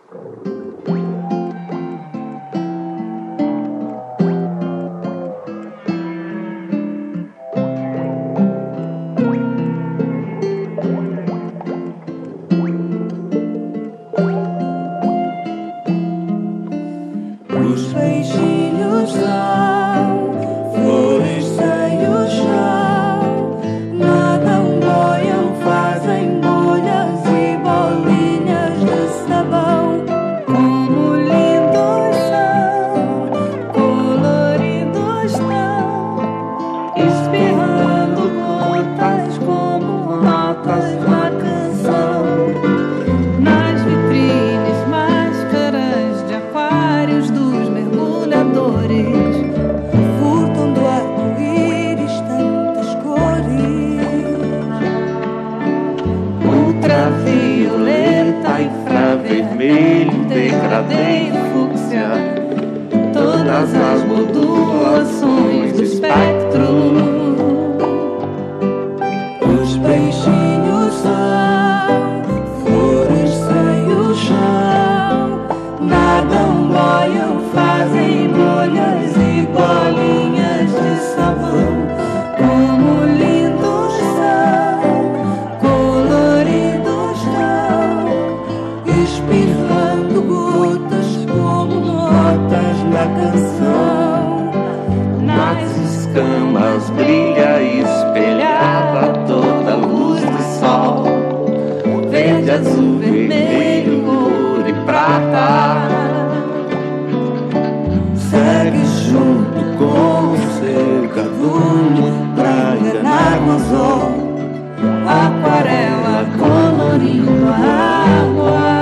Os beijinhos são flores sem o chão, nadam, boiam, fazem bolhas e bolinhas de sabão. Como lindos são, coloridos estão, espirrando gotas como notas na canção. Nas vitrines, máscaras de aquários dos mergulhadores, furtam do arco-íris tantas cores. Ultravioleta, infravermelho, degradê e fúcsia, todas as modulações do espectro. Os peixinhos são flores sem o chão, nadam, boiam, fazem bolhas e bolinhas de sabão. Como lindos são, coloridos estão, espirrando gotas como notas na canção. Nas escamas brilha espelhada toda a luz do sol, verde, azul, vermelho, ouro e prata. Segue junto com o seu cardume pra enganar o anzol, aquarela colorindo a água.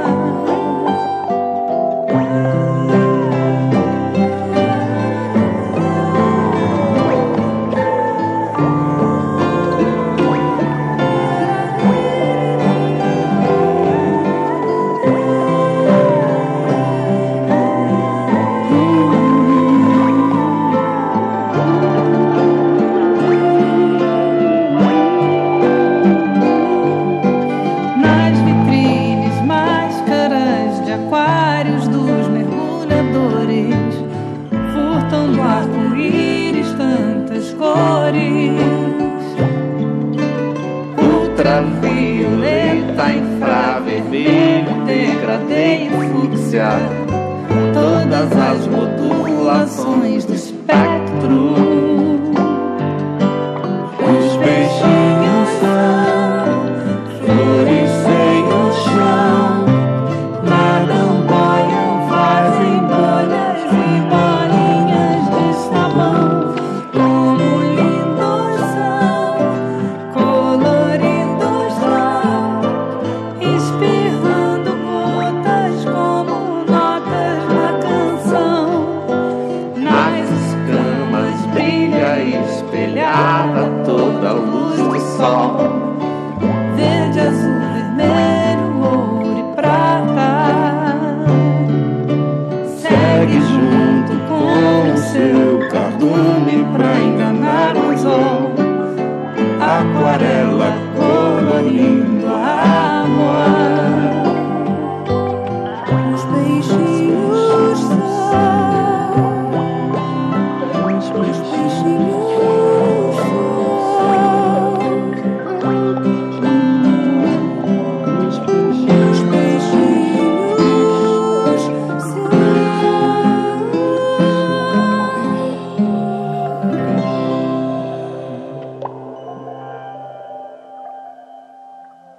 Nas vitrines, máscaras de aquários dos mergulhadores, furtam do arco-íris tantas cores. Ultravioleta, infravermelho, degradê e fúcsia, todas as modulações do